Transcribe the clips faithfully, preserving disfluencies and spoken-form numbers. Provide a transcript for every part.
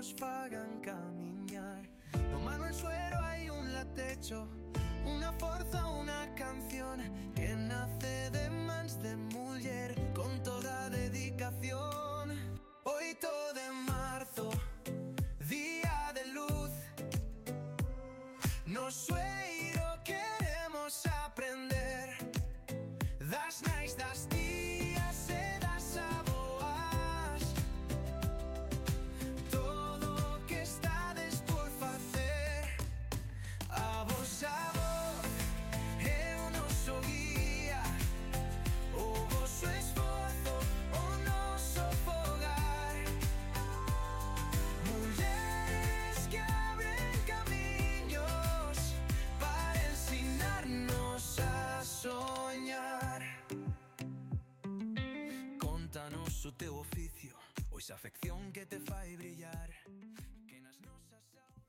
nos fagan camiñar. No Manuel Suero hai un latecho, unha forza, unha canción que nace de mans de muller con toda dedicación. Oito de marzo, día de luz, no Sueiro queremos aprender das nais, das tías e das avoas, todo o que estades por facer. A vosa voz é o noso guía, o voso esforzo, o noso fogar. Mulleres que abren camiños para ensinarnos a soñar. Contanos o teu oficio, ou esa afección que te fai brillar, que nas nosas...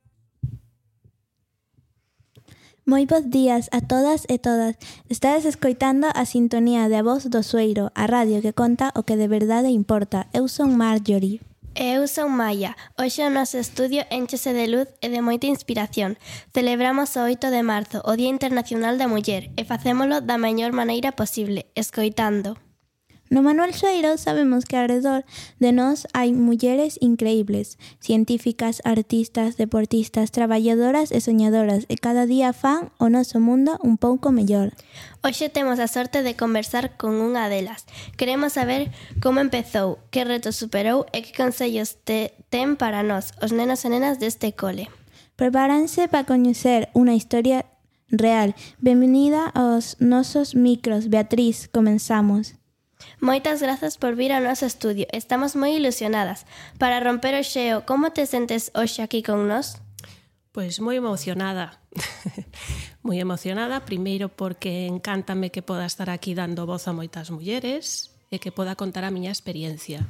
Moi bons días a todas e todas. Estades escoitando a sintonía de A Voz do Sueiro, a radio que conta o que de verdade importa. Eu son Marjorie. E eu son Maia. Hoxe o noso estudio énchese de luz e de moita inspiración. Celebramos o oito de marzo, o Día Internacional da Muller, e facémolo da mellor maneira posible, escoitando. No Manuel Sueiro sabemos que alrededor de nós hai mulleres increíbles, científicas, artistas, deportistas, traballadoras e soñadoras, e cada día fan o noso mundo un pouco mellor. Hoxe temos a sorte de conversar con unha delas. Queremos saber como empezou, que retos superou e que consellos te ten para nós, os nenos e nenas deste cole. Prepáranse para coñecer unha historia real. Benvenida aos nosos micros, Beatriz, comenzamos. Moitas grazas por vir ao noso estudio. Estamos moi ilusionadas. Para romper o xeo, como te sentes hoxe aquí con nós? Pois moi emocionada. Moi emocionada, primeiro porque encántame que poda estar aquí dando voz a moitas mulleres e que poda contar a miña experiencia.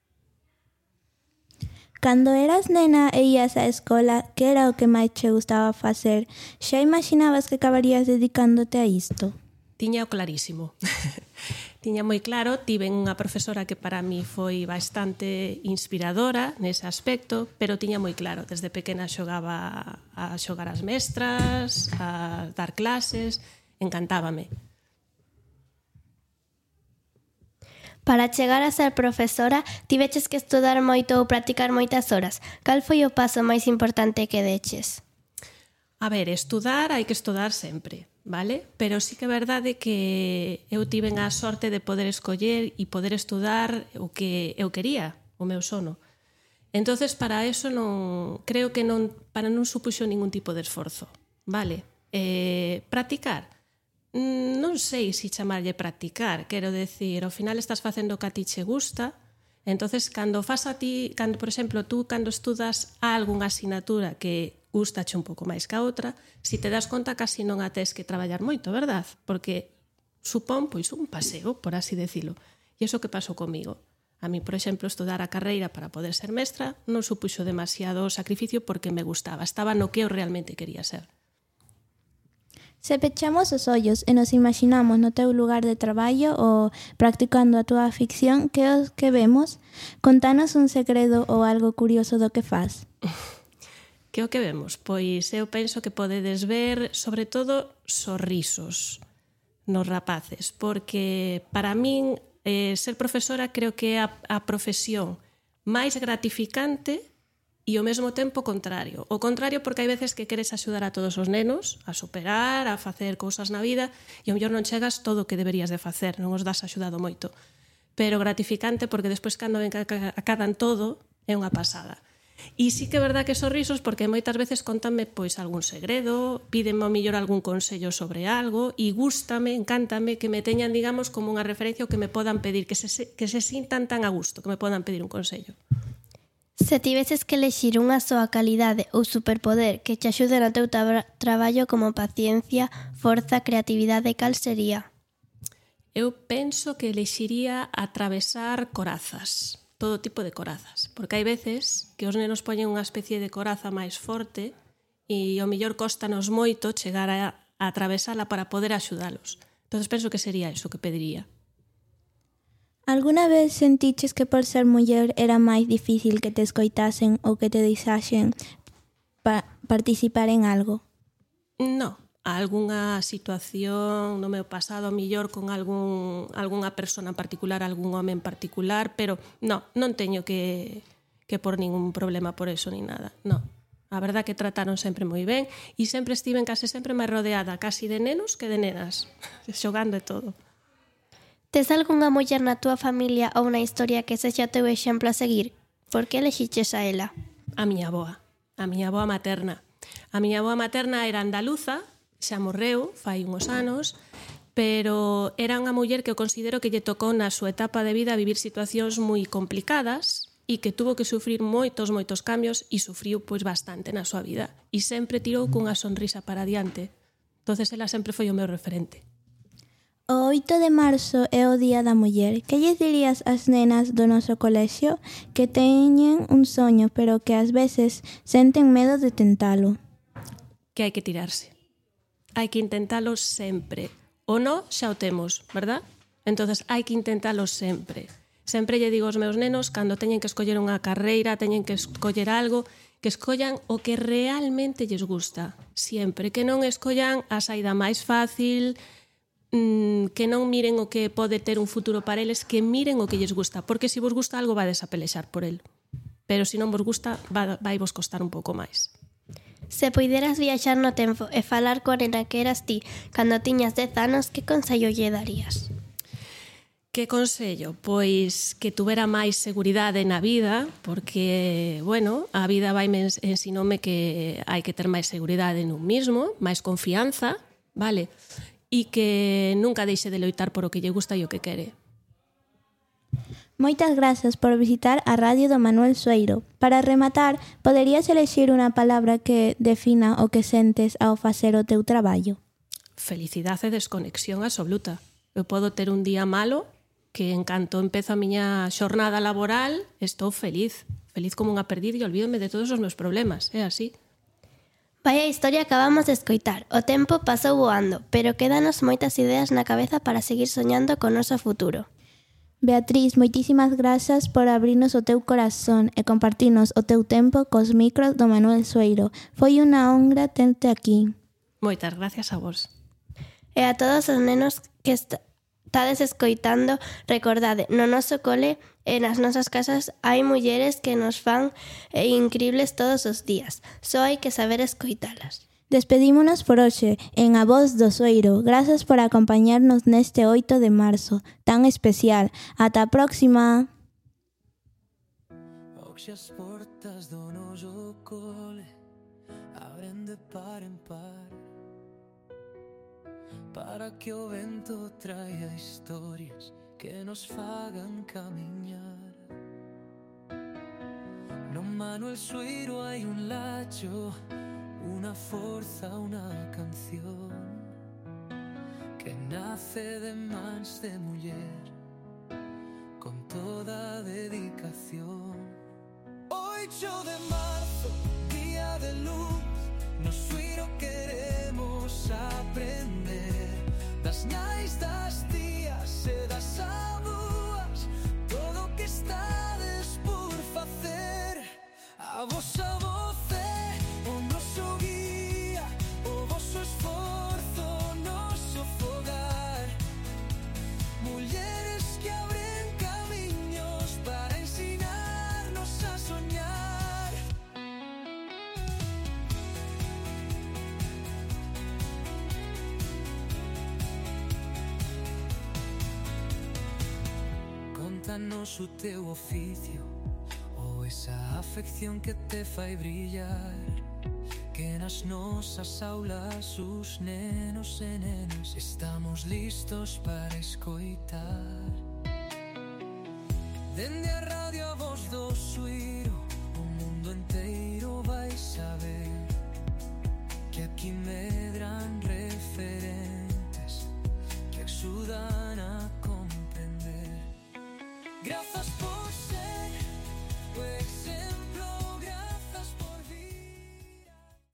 Cando eras nena e ías á escola, que era o que máis che gustaba facer? Xa imaginabas que acabarías dedicándote a isto? Tiña o clarísimo. Tiña moi claro, tiven unha profesora que para mí foi bastante inspiradora nese aspecto, pero tiña moi claro, desde pequena xogaba a xogar as mestras, a dar clases, encantábame. Para chegar a ser profesora, tiveches que estudar moito ou practicar moitas horas. Cal foi o paso máis importante que deches? A ver, estudar hai que estudar sempre, vale? Pero sí que é verdade que eu tiven a sorte de poder escoller e poder estudar o que eu quería, o meu sono. Entonces, para eso non, creo que non, para non supuxo ningún tipo de esforzo, vale? Eh, practicar? Non sei se chamarlle practicar, quero decir, ao final estás facendo o que a ti che gusta, entonces, cando fas a ti, cando, por exemplo, tú cando estudas algunha asignatura que gustache un pouco máis que a outra, si te das conta casi non a tes que traballar moito, verdad? Porque supón, pois, un paseo, por así decilo. E iso que pasou comigo. A mí, por exemplo, estudar a carreira para poder ser mestra non supuxo demasiado sacrificio porque me gustaba. Estaba no que eu realmente quería ser. Se pechamos os ollos e nos imaginamos no teu lugar de traballo ou practicando a túa ficción, que os que vemos? Contanos un segredo ou algo curioso do que faz. Que o que vemos? Pois eu penso que podedes ver, sobre todo, sorrisos nos rapaces, porque para min eh, ser profesora creo que é a, a profesión máis gratificante e ao mesmo tempo contrario. O contrario porque hai veces que queres axudar a todos os nenos a superar, a facer cousas na vida e ao mellor non chegas todo o que deberías de facer, non os das axudado moito. Pero gratificante porque despois cando ven que acadan todo é unha pasada. E sí que é verdad que sorrisos porque moitas veces contanme pois algún segredo, pídenme ao mellor algún consello sobre algo e gústame, encántame que me teñan, digamos, como unha referencia ou que me podan pedir, que se, que se sintan tan a gusto, que me podan pedir un consello. Se tiveses que elexir unha soa calidade ou superpoder que te axude no teu tra- traballo como paciencia, forza, creatividade, cal sería? Eu penso que elexiría atravesar corazas. Todo tipo de corazas, porque hai veces que os nenos poñen unha especie de coraza máis forte e ao mellor costanos moito chegar a, a atravesala para poder axudalos. Entón penso que sería iso que pediría. Alguna vez sentiches que por ser muller era máis difícil que te escoitasen ou que te deixaxen pa participar en algo? No, algunha situación no meu pasado, millor con algún, algunha persona en particular, algún home en particular, pero no, non teño que, que por ningún problema por eso ni nada, no. A verdad que trataron sempre moi ben e sempre estiven case sempre máis rodeada casi de nenos que de nenas, xogando e todo. Tes algunha muller na túa familia ou na historia que sexa teu exemplo a seguir? Por que elixiches a ela? A miña avoa, a miña avoa materna. A miña avoa materna era andaluza, xa morreu fai uns anos, pero era unha muller que eu considero que lle tocou na súa etapa de vida vivir situacións moi complicadas e que tuvo que sufrir moitos, moitos cambios e sufriu pois bastante na súa vida. E sempre tirou cunha sonrisa para adiante. Entonces ela sempre foi o meu referente. O oito de marzo é o Día da Muller. Que lles dirías ás nenas do noso colexio que teñen un soño, pero que ás veces senten medo de tentalo? Que hai que tirarse. Hai que intentalo sempre. O no xa o temos, verdad? Entonces hai que intentalo sempre. Sempre lle digo aos meus nenos, cando teñen que escoller unha carreira, teñen que escoller algo, que escollan o que realmente lles gusta. Siempre. Que non escollan a saída máis fácil, que non miren o que pode ter un futuro para eles, que miren o que lles gusta, porque se vos gusta algo vades a pelexar por el, pero se non vos gusta vai vos costar un pouco máis. Se puideras viaxar no tempo e falar coa nena que eras ti cando tiñas dez anos, que consello lle darías? Que consello? Pois que tuvera máis seguridade na vida, porque, bueno, a vida vai me ensinoume que hai que ter máis seguridade nun mismo, máis confianza, vale? E que nunca deixe de loitar por o que lle gusta e o que quere. Moitas grazas por visitar a radio do Manuel Sueiro. Para rematar, poderías elexir unha palabra que defina o que sentes ao facer o teu traballo? Felicidade e desconexión absoluta. Eu podo ter un día malo, que en canto empezo a miña xornada laboral, estou feliz. Feliz como unha perdida e olvídome de todos os meus problemas. É así. Vaya historia acabamos de escoitar. O tempo pasou voando, pero quédanos moitas ideas na cabeza para seguir soñando con o noso futuro. Beatriz, moitísimas grazas por abrirnos o teu corazón e compartirnos o teu tempo cos micros do Manuel Sueiro. Foi unha honra terte aquí. Moitas gracias a vos. E a todos os nenos que estades escoitando, recordade, no noso cole e nas nosas casas hai mulleres que nos fan increíbles todos os días. Só hai que saber escoitalas. Despedímonos por hoxe en A Voz do Sueiro. Grazas por acompañarnos neste oito de marzo tan especial. Ata a próxima. Hoxe as portas do noso cole abren de par en par, para que o vento traia historias que nos fagan camiñar. No Manuel Sueiro hai un lacho, una forza, una canción que nace de mans de muller con toda dedicación. oito de marzo, día de luz, no Sueiro queremos aprender das nais, das tías e das avoas, todo o que estades por facer. A vosa voz é o noso guía, o voso esforzo, o noso fogar. Mulleres que abren camiños para ensinarnos a soñar. Contanos o teu oficio ou esa afección que te fai brillar, que nas nosas aulas os nenos e nenas estamos listos para escoitar. Dende a radio A Voz do Sueiro, o mundo inteiro vai saber que aquí me